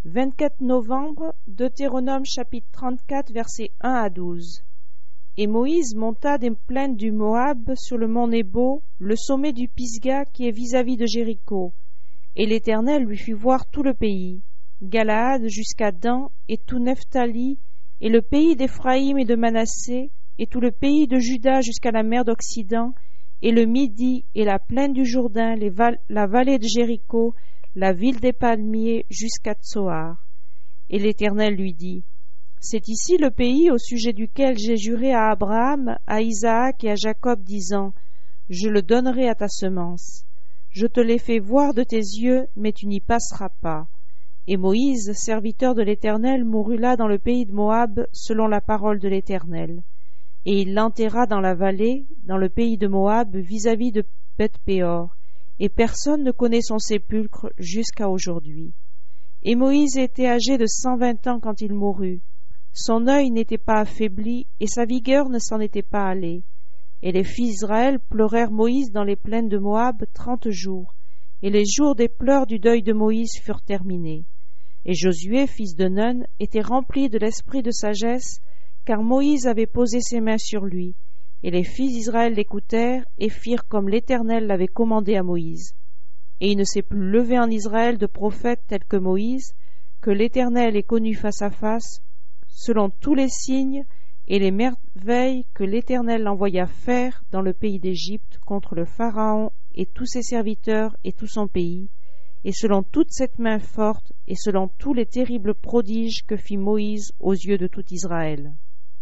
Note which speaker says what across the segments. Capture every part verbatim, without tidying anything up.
Speaker 1: vingt-quatre novembre, Deutéronome chapitre trente-quatre, versets un à douze. Et Moïse monta des plaines du Moab sur le mont Nébo, le sommet du Pisga qui est vis-à-vis de Jéricho. Et l'Éternel lui fit voir tout le pays, Galaad jusqu'à Dan, et tout Nephtali, et le pays d'Éphraïm et de Manassé, et tout le pays de Juda jusqu'à la mer d'Occident, et le Midi, et la plaine du Jourdain, les val- la vallée de Jéricho, la ville des palmiers, jusqu'à Tsoar. Et l'Éternel lui dit, c'est ici le pays au sujet duquel j'ai juré à Abraham, à Isaac et à Jacob, disant, je le donnerai à ta semence. Je te l'ai fait voir de tes yeux, mais tu n'y passeras pas. Et Moïse, serviteur de l'Éternel, mourut là dans le pays de Moab, selon la parole de l'Éternel. Et il l'enterra dans la vallée, dans le pays de Moab, vis-à-vis de Beth-péor, et personne ne connaît son sépulcre jusqu'à aujourd'hui. Et Moïse était âgé de cent vingt ans quand il mourut. Son œil n'était pas affaibli, et sa vigueur ne s'en était pas allée. Et les fils d'Israël pleurèrent Moïse dans les plaines de Moab trente jours, et les jours des pleurs du deuil de Moïse furent terminés. Et Josué, fils de Nun, était rempli de l'esprit de sagesse, car Moïse avait posé ses mains sur lui. Et les fils d'Israël l'écoutèrent, et firent comme l'Éternel l'avait commandé à Moïse. Et il ne s'est plus levé en Israël de prophète tel que Moïse, que l'Éternel ait connu face à face, selon tous les signes et les merveilles que l'Éternel envoya faire dans le pays d'Égypte contre le Pharaon et tous ses serviteurs et tout son pays, et selon toute cette main forte et selon tous les terribles prodiges que fit Moïse aux yeux de tout Israël.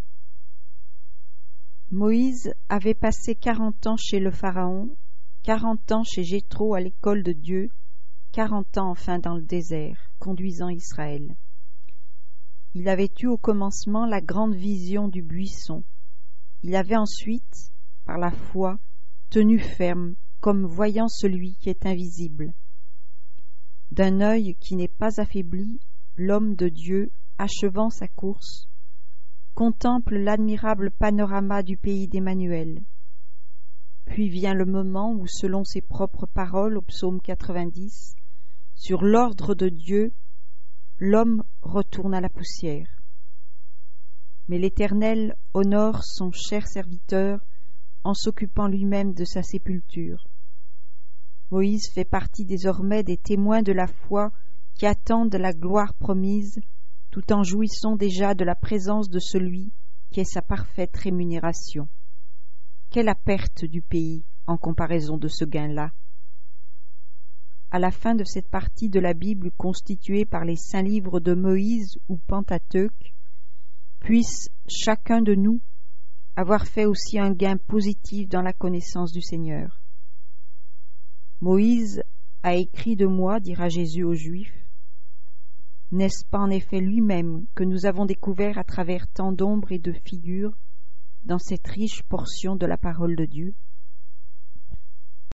Speaker 2: Moïse avait passé quarante ans chez le Pharaon, quarante ans chez Jéthro à l'école de Dieu, quarante ans enfin dans le désert, conduisant Israël. Il avait eu au commencement la grande vision du buisson. Il avait ensuite, par la foi, tenu ferme, comme voyant celui qui est invisible. D'un œil qui n'est pas affaibli, l'homme de Dieu, achevant sa course, contemple l'admirable panorama du pays d'Emmanuel. Puis vient le moment où, selon ses propres paroles au psaume quatre-vingt-dix, sur l'ordre de Dieu, l'homme retourne à la poussière. Mais l'Éternel honore son cher serviteur en s'occupant lui-même de sa sépulture. Moïse fait partie désormais des témoins de la foi qui attendent la gloire promise, tout en jouissant déjà de la présence de celui qui est sa parfaite rémunération. Quelle la perte du pays en comparaison de ce gain-là! À la fin de cette partie de la Bible constituée par les saints livres de Moïse ou Pentateuque, puisse chacun de nous avoir fait aussi un gain positif dans la connaissance du Seigneur. Moïse a écrit de moi, dira Jésus aux Juifs. N'est-ce pas en effet lui-même que nous avons découvert à travers tant d'ombres et de figures dans cette riche portion de la parole de Dieu ?